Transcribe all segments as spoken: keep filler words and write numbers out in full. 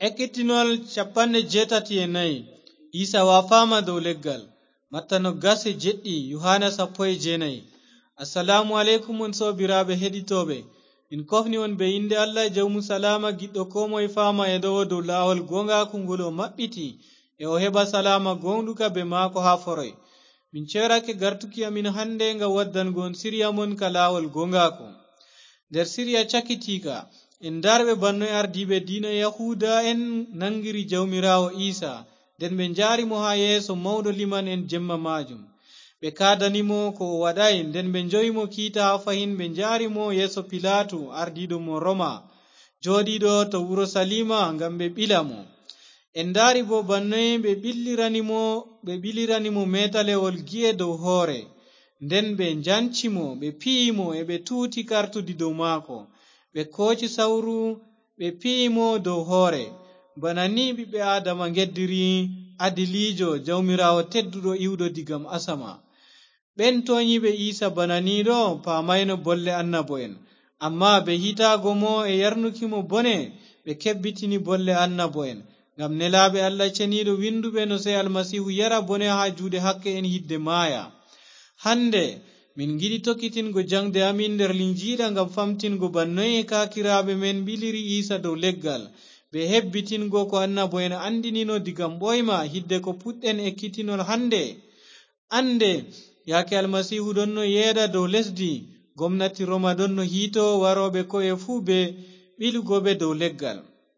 Ekkitinol capanɗe jetati e nayi Isa wafama dow leggal. Matta noggas e jeɗɗi Yohana sappo e jeenayi. Assalamu alaikum on sobiraɓe heɗitoɓe. Min kofni on be inde Allah jawmu salama giɗɗo ko moye fama e dow dow lawol gongaku ngol o maɓɓiti e o heɓa salama gonduka be maako ha foroy. Min cerake gartuki amin hande nga waddango on siriya mon ka lawol gongaku. Der siriya cakitika en darɓe banno e ardiɓe dina Yahuda en nangiri jawmirawo Isa den ɓe njari mo ha yeso mawɗo liman en jemma majum. Ɓe kadanimo ko o waɗai nden ɓe njowi mo kiita ha fahin ɓe njari mo yeso Pilatu ardiɗo mo Roma joɗiɗo to wuro Salima ngam ɓe ɓila mo. En dari bo bannoy ɓe ɓilliranimo ɓe ɓiliranimo metalewol gi'e dow hoore nden ɓe njancimo ɓe piyimo e ɓe tuuti kartudi dow maako ɓe koci sawru ɓe piyimo dow hoore. Bana ni ɓiɓɓe Adama ngeddiri adilijo jawmirawo tedduɗo iwɗo digam asama. ɓen toyiɓe Isa bana ni ɗo pamayno bolle annabo en, amma ɓe hitago mo e yarnukimo bone ɓe kebbitini bolle annabo en ngam nelaɓe Allah ceniɗo winduɓe no sey almasihu yara bone ha juuɗe hakke en hidde maaya. Hande min giɗi tokkitingo jangde amin nder linjiɗa ngam famtingo bannoye kakiraɓe men biliri Isa dow leggal ɓe hebbitingo ko annabo en andinino digam ɓoyma hidde ko puɗɗen ekkitinol hande. Ande yake almasihu ɗon no yeeɗa dow lesdi, gomnati Roma ɗon no hiito waroɓe ko'e fuu be ɓilugoɓe dow leggal.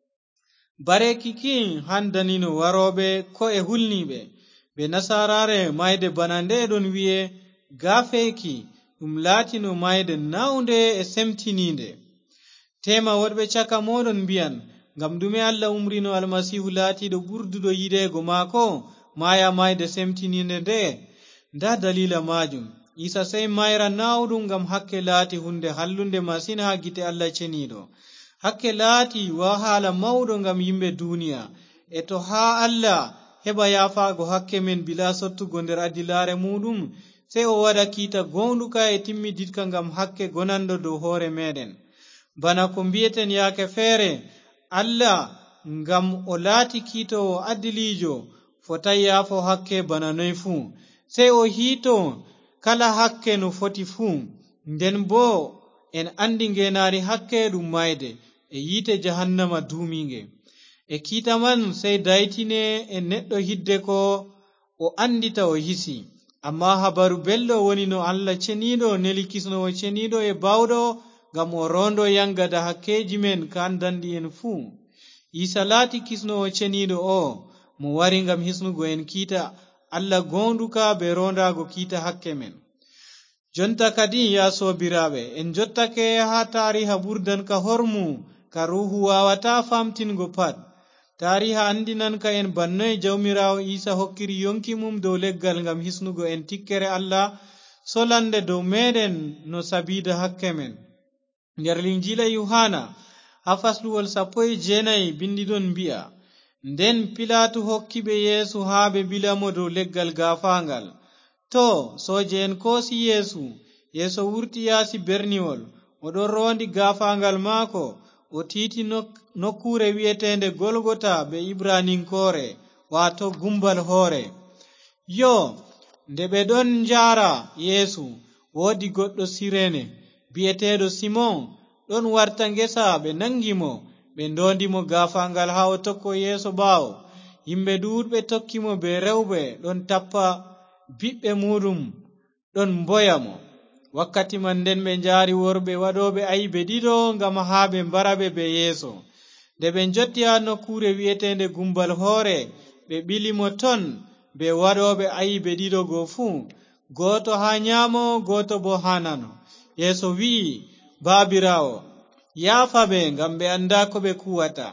Bare kiki handanino waroɓe ko'e hulniɓe be nasarare mayde bana nde ɗon wi'e gafeki ɗum laatino mayde nawnde e semtininde. Tema woɗɓe caka moɗon mbiyan ngam ɗume Allah umrino almasihu laatiɗo ɓurduɗo yidego maako maya mayde semtininde nde. Nda dalila majum, Isa sey mayra nawɗum ngam hakke laati hunde hallunde masin ha gite Allah ceniɗo. Hakke laati wahala mawɗo ngam yimɓe duniya, e to ha Allah heɓa yafago hakke men bila sottugo nder adilare muɗum sey o waɗa kiita gonduka e timmiditka ngam hakke gonando dow hoore meɗen. Bana ko mbiyeten yake feere, Allah ngam o laati kiitowo adilijo fotai yafo hakke bana noy fuu, sey o hiito kala hakke no foti fuu. Nden bo en andi ngenari hakke ɗum mayde e yiite jahannama duuminge. E kiita man sey daytine e neɗɗo hidde ko o andita o hisi. Amma habaru belɗo woni no Allah ceniɗo neli kisnowo ceniɗo e bawɗo ngam o rondo yangada hakkeji men kandandi en fuu. Isa laati kisnowo ceniɗo o mo wari ngam hisnugo en kiita Allah gonduka be rondago kiita hakke men. Jonta kadi ya sobiraɓe, en jottake ha tariha ɓurdan ka hormu ka ruhu wawata famtingo pat. Tariha andinan ka en bannoye jawmirawo Isa hokkiri yonki mum dow leggal ngam hisnugo en tikkere Allah solande dow meɗen no sabida hakke men. Nder linjila Yohana ha fasluwol sappo e jeenayi bindi ɗon mbi'a, nden Pilatu hokki ɓe Yesu ha ɓe bilamo dow leggal gafangal. To soje en koosi Yesu, Yesu wurti yaasi berniwol, oɗon rondi gafangal maako, o titi nokkure wi'etende Golgota be Ibraninkore, wato gumbal hoore. Yo, nde ɓe ɗon njara Yesu, woodi goɗɗo Sirene bi'eteɗo Simon ɗon warta ngesa, ɓe nangimo ɓe ndondimo gafangal ha o tokko Yesu ɓaawo. Yimɓe ɗuɗɓe tokkimo be rewɓe ɗon tappa biɓɓe muɗum ɗon mboya mo. Wakkati man nden ɓe njari worɓe waɗoɓe ayibe ɗiɗo ngam ha ɓe mbaraɓe be Yesu. Nde ɓe jotti ha nokkure wi'etende gumbal hoore, ɓe ɓili mo ton be waɗoɓe ayibe ɗiɗo go fuu, goto ha nyamo goto bo ha nano. Yesu wi'i, Babirawo, yaafa ɓe ngam ɓe anda ko ɓe kuwata.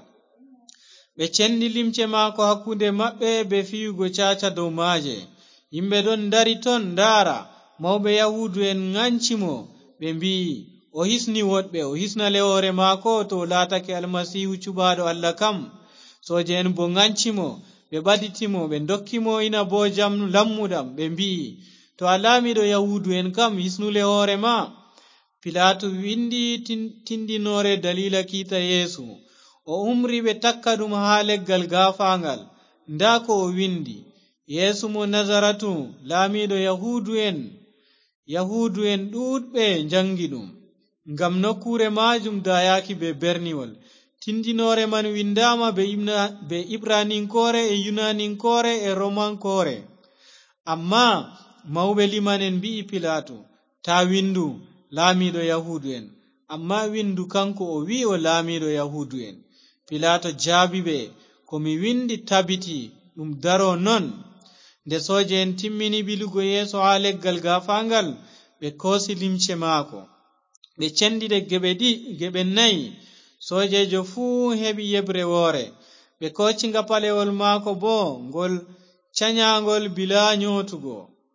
Ɓe cendi limce maako hakkunde maɓɓe be fiyugo caca dow maaje. Yimɓe ɗon dari ton ndaara. Mawɓe Yahudu en ŋancimo ɓe mbi'i, o hisni woɗɓe, o hisnale hoore maako to o laatake almasihu cuɓaɗo Allah kam. Soje en bo ŋancimo, ɓe ɓaditimo, ɓe dokkimo inabojam lammuɗam, ɓe mbi'i, to a laamiɗo Yahudu en kam hisnule hoore ma. Pilatu windi tindinore dalila kiita Yesu. o umri ɓe takka ɗum haa leggal gaafaangal. nda ko o windi: yeesu mo nazaratu, laamiiɗo yahuudu en. yahuudu en ɗuuɗɓe njangi ɗum, ngam nokkuure maajum dayaaki be berniwol. tindinoore man windaama be ibraninkoore e yunaninkoore e romankoore. amma mawɓe limanen mbi'i Pilatu, ta windu laamiiɗo yahuudu en, amma windu kanko o wi'i o laamiiɗo yahuudu en. Pilato jaabi ɓe, ko mi windi tabiti, ɗum daro non. nde sooje en timmini bilugo Yeesu haa leggal gaafaangal, ɓe koosi limce maako, ɓe cendide geɓe ɗi geɓe nayi. soojejo fuu heɓi yebre woore. ɓe kooci ngapalewol maako bo ngol canyangol bila nyootugo.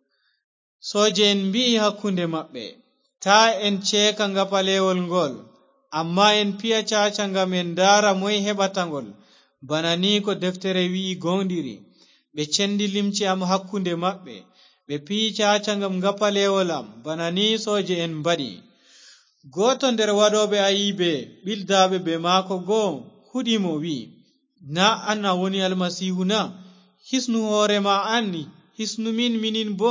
sooje en mbi'i hakkunde maɓɓe, ta en ceeka ngapalewol ngol, amma en piya caca ngam en ndaara moy heɓata ngol, bana ni ko deftere wi'i gondiri. ɓe cendi limce am hakkunde maɓɓe, ɓe piyi caca ngam ngapalewol am, bana ni sooje en mbaɗi. Gooto nder waɗoɓe ayibe ɓildaaɓe be maako goo huɗimo wi'i, na an a woni almasihu na? hisnu hoore ma an, hisnu min minin bo.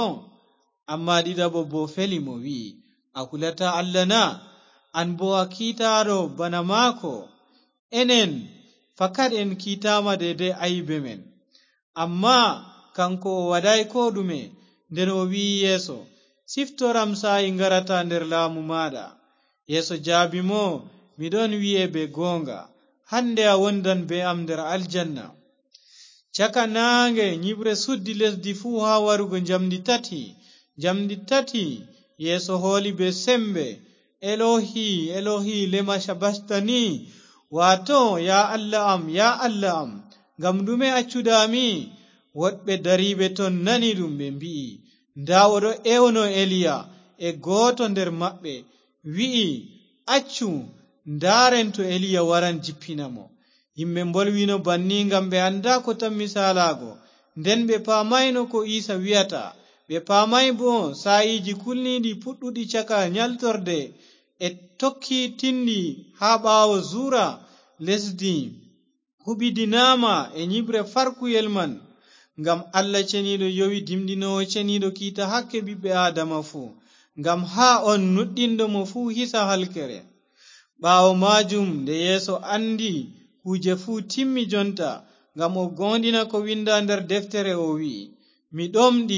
amma ɗiɗaɓo bo feli mo wi'i, a hulata Allah na? an bo a kiitaaɗo bana maako. enen fakat en kiitama daidai ayibe men. amma kanko o waɗai ko ɗume. nden o wi'i Yeeso, siftoram sa'i ngarata nder laamu maɗa. Yeeso jaabi mo, miɗon wi'e be goonga, hande a wondan be am nder aljanna. caka naange nyibre suddi lesdi fuu haa warugo njamdi tati. njamdi tati Yeeso hooli be sembe, Elohi, Elohi, lema sabachthani, waato, ya Allah am, ya Allah am, ngam ɗume accuɗami? woɗɓe dariɓe ton nani ɗum, ɓe mbi'i, nda oɗo ewno Eliya. e gooto nder maɓɓe wi'i, accu, ndaren to Eliya waran jippina mo. yimɓe mbolwino banni ngam ɓe anda ko tan misalago, nden ɓe paamaino ko Isa wi'ata. ɓe paamai bo sa'iji kulniɗi puɗɗuɗi caka nyaltorde e tokki tindi haa ɓaawo zura lesdi hubidinama e nyibre farkuyel man, ngam Allah ceniɗo yowi dimɗinowo ceniɗo kiita hakke ɓiɓɓe Adama fuu, ngam haa on nuɗɗindo mo fuu hisa halkere. ɓaawo majum nde Yeeso andi kuje fuu timmi jonta, ngam o gondina ko winda nder deftere, o wi'i, mi ɗomɗi.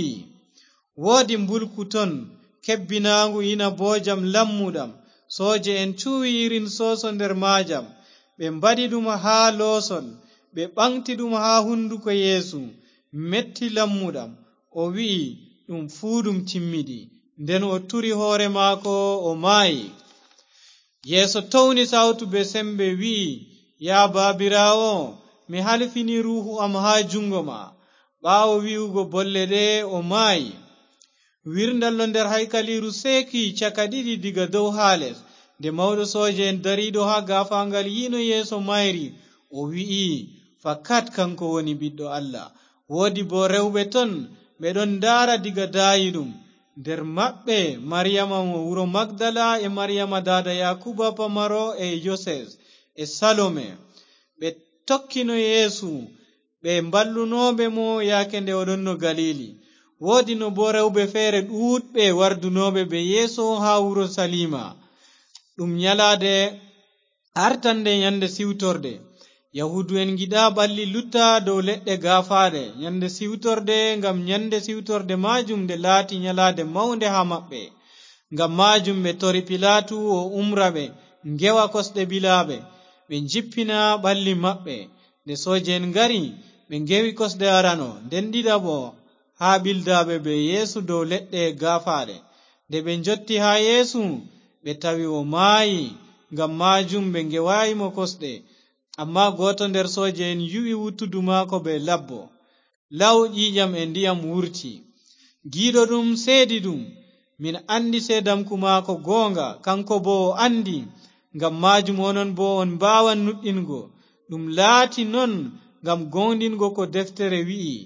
woodi mbulku ton kebbinaangu ina boojam lammuɗam. sooje en cuwi irin soso nder majam, ɓe mbaɗi ɗum haa loosol, ɓe ɓamti ɗum haa hunduko Yeesu, metti lammuɗam. o wi'i, ɗum fuu ɗum timmidi. nden o turi hoore maako, o maayi. Yeeso towni sawtu be sembe wi'i, ya baabirawo, mi halfini ruhu am haa jungo ma. ɓaawo wi'ugo bolle ɗe, o maayi. wirndallo nder haykaliru seeki caka ɗiɗi diga dow haa les. nde mawɗo sooje en dariɗo haa gaafaangal yino Yeeso mayri, o wi'i, fakat kanko woni ɓiɗɗo Allah. woodi bo rewɓe ton ɓe ɗon ndaara diga daayiɗum, nder maɓɓe Maryama mo wuro Magdala, e Maryama dada Yakuba pamaro, e Yoses, e Salome. ɓe tokkino Yeesu, ɓe mballunoɓe mo yaake nde oɗon no Galili. woodi no bo rewɓe feere ɗuuɗɓe wardunoɓe be Yeeso haa wuro Salima. ɗum nyalaade artande nyande siwtorde. Yahudu en giɗa ɓalli lutta dow leɗɗe gaafaade nyande siwtorde, ngam nyande siwtorde majum nde laati nyalaade mawnde haa maɓɓe. ngam majum ɓe tori Pilatu o umra ɓe ngewa kosɗe bilaaɓe, ɓe jippina ɓalli maɓɓe. nde sooje en ngari, ɓe ngewi kosɗe arano, nden ɗiɗaɓo haa ɓildaaɓe be Yeesu dow leɗɗe gaafaade. nde ɓe njotti haa Yeesu, ɓe tawi o maayi. ngam majum ɓe ngewayi mo kosɗe. amma gooto nder sooje en yuwi wuttudu maako be labbo. law ƴiƴam e ndiyam wurti. giiɗo ɗum seedi ɗum, min andi seedamku maako goonga, kanko bo o andi. ngam majum onon bo on mbawan nuɗɗingo. ɗum laati non ngam gondingo ko deftere wi'i,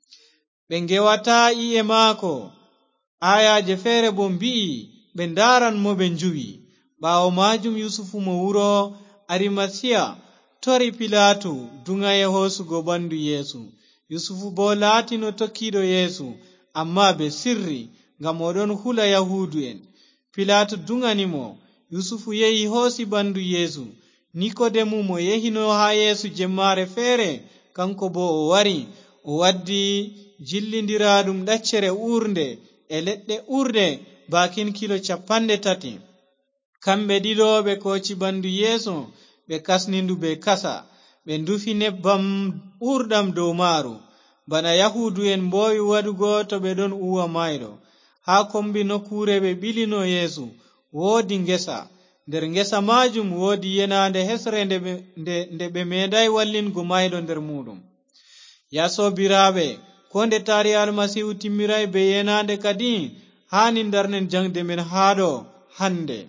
ɓe ngewata iye maako. ayaje feere bo mbi'i, ɓe ndaran mo ɓe njuwi. ɓaawo majum Yusufu mo wuro Arimasiya, tori Pilatu dunga e hosugo bandu Yesu. Yusufu bo laatino tokkido Yesu amma be sirri ngam odon hula Yahudu en. Pilatu dunganimo. Yusufu yehi hosi bandu Yesu. Nikodemu mo yehino ha Yesu jemmare fere kanko bo o wari o waddi jillindiradum daccere urde e ledde urde bakin kilo capande tati. Kambe dido be koci bandu Yesu be kasnindu be kasa be ndufi nebbam urdam dow maru bana Yahudu en mbowi wadugo to be don uwa maydo. Ha kombi nokure be bilino Yesu wodi ngesa. Nder ngesa majum wodi yenande hesre nde be, nde, nde be medai wallingo maydo nder mudum. Ya sobirabe ko nde tari almasihu timmirai be yenande kadi hani darnen jangde men haado hande.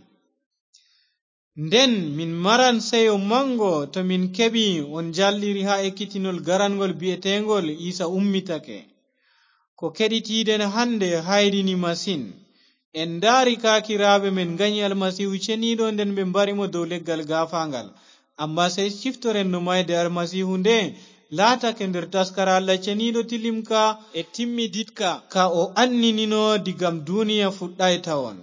Nden min maran seyo mango to min kebi on jalliri ha ekkitinol garangol bi'etengol Isa ummitake. Ko keditiden hande haydini masin. En dari kakirabe men ganyi almasihu cenido nden be mbarimo dow leggal gafangal. Amma sai ciftoren no mayde almasihu nde laatake nder taskara Allah cenido tilimka e timmiditka ka o anninino digam duniya fuɗɗai tawon.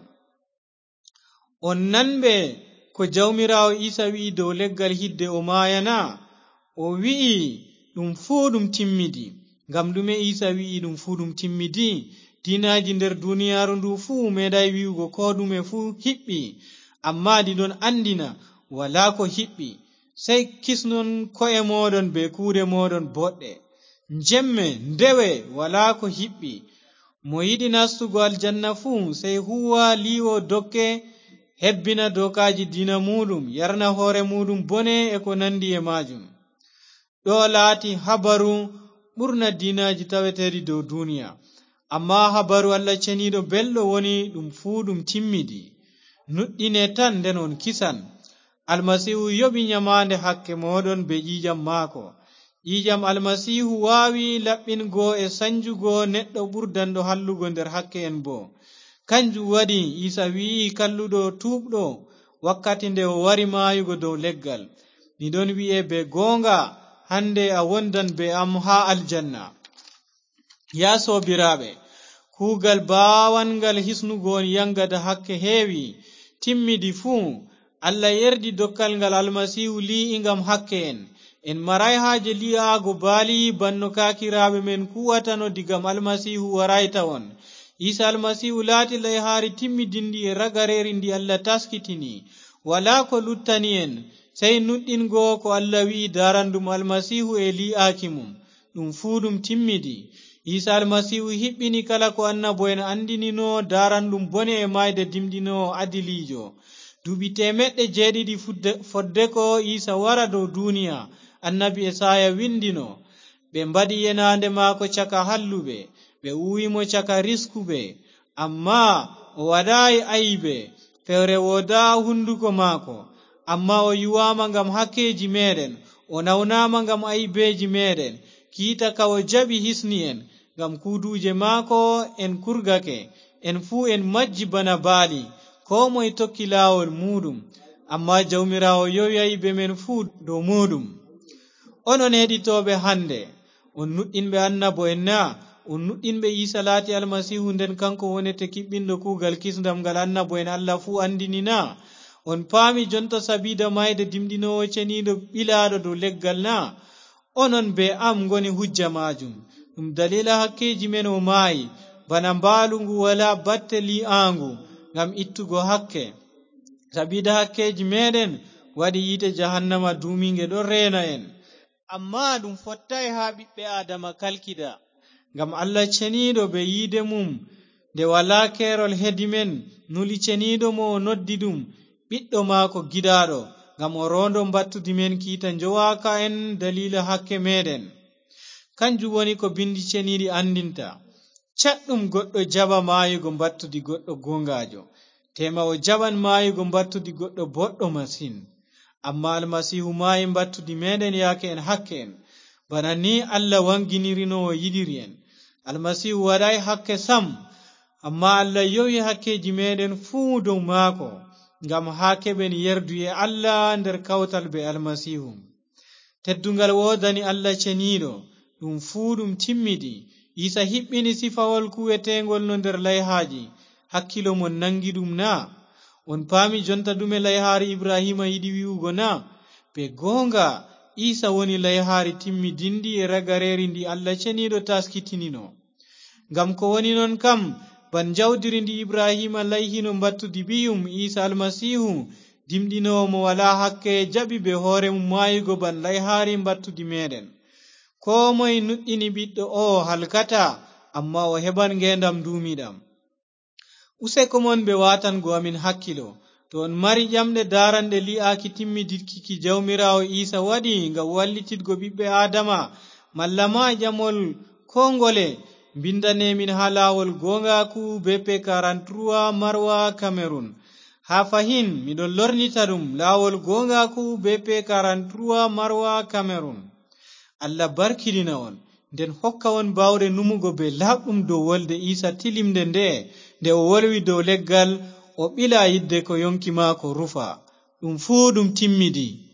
On nanbe ko jawmirawo Isa wi'i dow leggal hidde o mayana o wi'i ɗum fuu ɗum timmidi. Ngam ɗume Isa wi'i ɗum fuu ɗum timmidi? Dinaji nder duniyaru ndu fuu medai wi'ugo ko ɗume fuu hiɓɓi, amma di don andina wala ko hiɓɓi sai kisnon ko'e modon be kuude modon boɗɗe. Jemme ndewe wala ko hiɓɓi. Mo yiɗi nastugo aljanna fuu sai huwa liwo dokke hebbina dokaji dina mudum yarna hore mudum bone e ko nandi e majum. Ɗo laati habaru ɓurna dinaji tawetedi dow duniya. Amma habaru Allah cenido belɗo woni ɗum fuu ɗum timmidi. Nuɗɗine tan nden on kisan. Almasihu yoɓi nyamande hakke modon be ƴiƴam maako. Ƴiƴam almasihu wawi laɓɓingo e sanjugo neɗɗo ɓurdanɗo hallugo nder hakke en bo. Kanjum waɗi Isa wi'i kalluɗo tuubɗo wakkati nde o wari mayugo dow leggal. Miɗon wi'e be gonga hande a wondan be am ha aljanna. Ya sobiraɓe, kuugal bawangal hisnugo on yangada hakke heewi timmidi fuu. Allah yerdi dokkal ngal almasihu li'i ngam hakke en. En marai haje li'aago baali banno kakiraɓe men kuwatano digam almasihu warai tawon. Isa almasihu laati layhaari timmidindi e ragareri ndi Allah taskitini. Wala ko luttani en sai nuɗɗingo ko Allah wi'i darandum almasihu e li'aaki mum. Ɗum fuu ɗum timmidi. Isa almasihu hiɓɓini kala ko annabo en andinino darandum bone e mayde dimdino adilijo. Duuɓi temeɗɗe jeeɗiɗi fodde ko Isa wara dow duniya annabi Esaya windino. Ɓe mbaɗi yenande maako caka halluɓe, ɓe uwimo caka riskuɓe, amma o waɗayi ayibe. Fewre woda hunduko maako, amma o yuwama ngam hakkeji meɗen, o nawnama ngam ayibeji meɗen. Kiita ka o jaɓi hisni en, ngam kuduje maako en kurgake, en fuu en majji bana baali, ko moye tokki laawol muɗum, amma jawmirawo yowi ayibe men fuu dow muɗum. Onon heɗitoɓe hande, on nuɗɗinɓe annabo en na? On nuɗɗinɓe Isa laati almasihu nden kanko wonete kiɓɓinɗo kuugal kisdam ngal annabo en Allah fuu andini na? On paami jonta sabida mayde dimɗinowo ceniɗo ɓilaaɗo dow leggal na? Onon be am ngoni hujja majum. Ɗum dalila hakkeji men o maayi bana mbaalungu wala batte li'aangu ngam ittugo hakke. Sabida hakkeji meɗen waɗi yite jahannama duminge ɗon reena en. Amma ɗum fottai ha ɓiɓɓe Adama kalkida, ngam Allah ceniɗo be yiide mum nde wala kerol hedi men nuli ceniɗo mo o noddi ɗum ɓiɗɗo maako gidaɗo, ngam o rondo mbattudi men kiita njowaka en dalila hakke meɗen. Kanjum woni ko bindi ceniɗi andinta. Caɗɗum goɗɗo jaɓa mayugo mbattudi goɗɗo gongajo, tema o jaɓan mayugo mbattudi goɗɗo boɗɗo masin. Amma almasihu maayi mbattudi meɗen yaake en hakke en, bana ni Allah wanginiri no o yidiri en. Almasihu waɗai hakke sam, amma Allah yowi hakkeji meɗen fuu dow maako, ngam ha keɓen yerdu e Allah nder kawtal be almasihu. teddungal wodani Allah ceniiɗo ɗum fuu ɗum timmidi. Isa hiɓɓini sifawol kuwetengol no nder layhaaji, hakkilo mon nangi ɗum na? On paami jonta ɗume layhaari Ibrahima yiɗi wi'ugo na? Be goonga Isa woni layhaari timmidindi e ragareeri ndi Allah ceniiɗo taskitinino. Ngam ko woni non kam, ban jawdiri ndi Ibrahima layhino mbattudi biyum Isa almasihu dimɗinowo mo wala hakke jaɓi be hoore mum maayugo ban layhaari mbattudi meɗen. Ko moye nuɗɗini ɓiɗɗo o halkata, amma o heɓan ngendam duumiɗam. Useko mon ɓe watango amin hakkilo, to on mari ƴamɗe daranɗe li'aaki timmidiki jawmirawo Isa waɗi ngam wallitidgo ɓiɓɓe Adama, malla ma ƴamol ko ngole, bindanemin ha lawol gongaku B P quarante-trois Marwa Cameroon. Ha fahin miɗon lornita ɗum lawol gongaku B P quarante-trois Marwa Cameroon. Allah barkidina on, nden hokka on bawɗe numugo be laɓɗum dow wolde Isa tilimde nde nde o wolwi dow leggal o ɓila yidde ko yonki maako rufa. Ɗum fuu ɗum timmidi.